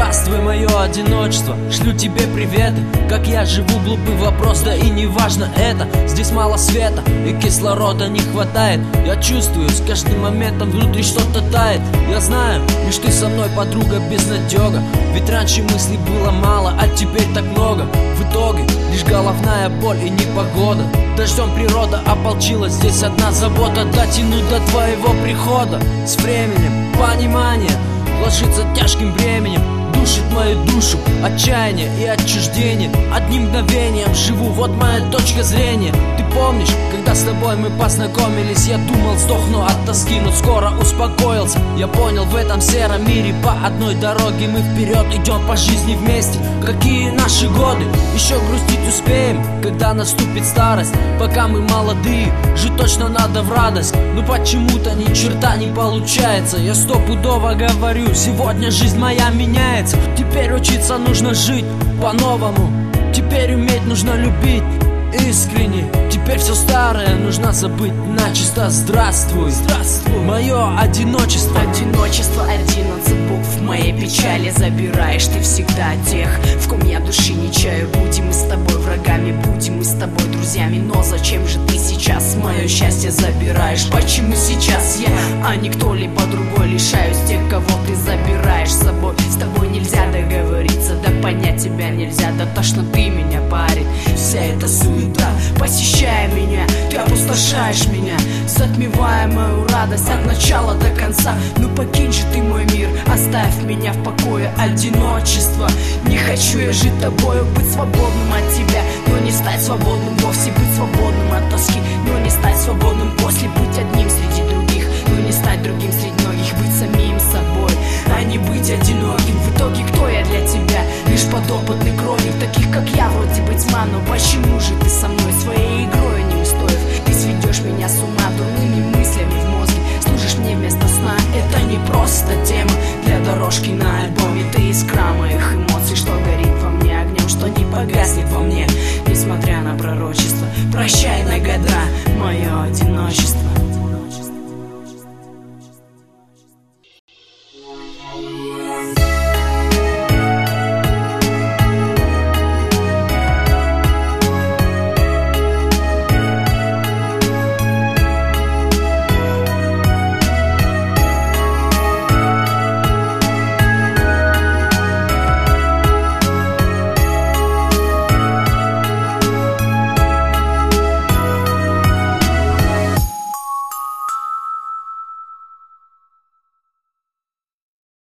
Здравствуй, мое одиночество, шлю тебе приветы. Как я живу, глупый вопрос, да и не важно это. Здесь мало света и кислорода не хватает. Я чувствую, с каждым моментом внутри что-то тает. Я знаю, лишь ты со мной, подруга, безнадега. Ведь раньше мыслей было мало, а теперь так много. В итоге лишь головная боль и непогода. Дождем природа ополчилась, здесь одна забота: дотянуть до твоего прихода. С временем понимание ложится тяжким бременем, душит мою душу отчаяние и отчуждение. Одним мгновением живу, вот моя точка зрения. Ты помнишь, когда с тобой мы познакомились? Я думал, сдохну от тоски, но скоро успокоился. Я понял, в этом сером мире по одной дороге мы вперед идем по жизни вместе. Какие наши годы, еще грустить успеем, когда наступит старость. Пока мы молодые, жить точно надо в радость. Но почему-то ни черта не получается. Я стопудово говорю, сегодня жизнь моя меняется. Теперь учиться нужно жить по-новому. Теперь уметь нужно любить искренне. Теперь все старое нужно забыть начисто. Здравствуй, здравствуй, мое одиночество. Одиночество, 11 букв в моей печали забираешь ты всегда тех, в ком я души не чаю. Будем мы с тобой врагами, будем мы с тобой друзьями. Но зачем же ты сейчас мое счастье забираешь? Почему сейчас я, а не кто-либо другой, лишаюсь тех, кого ты забираешь с собой? С тобой нельзя договориться, да понять тебя нельзя. Да тошноты меня парит вся эта суета, посещая меня, ты опустошаешь меня, затмевая мою радость от начала до конца. Ну покинь же ты мой мир, оставь меня в покое. Одиночество, не хочу я жить тобою, быть свободным от тебя, но не стать свободным вовсе. Быть свободным от тоски, но не стать свободным после. Быть одним среди других, но не стать другим среди многих. Быть самим собой, а не быть одиноким. В итоге кто я для тебя? Лишь подопытный кролик, таких как я вроде бы тьма. Но почему же ты со мной своей игрой не устоев? Ты сведешь меня с ума дурными мыслями в мозге, служишь мне вместо сна. Это не просто тема для дорожки на альбоме. Ты искра моих эмоций, что горит во мне огнем, что не погаснет во мне, несмотря на пророчество. Прощай на года, мое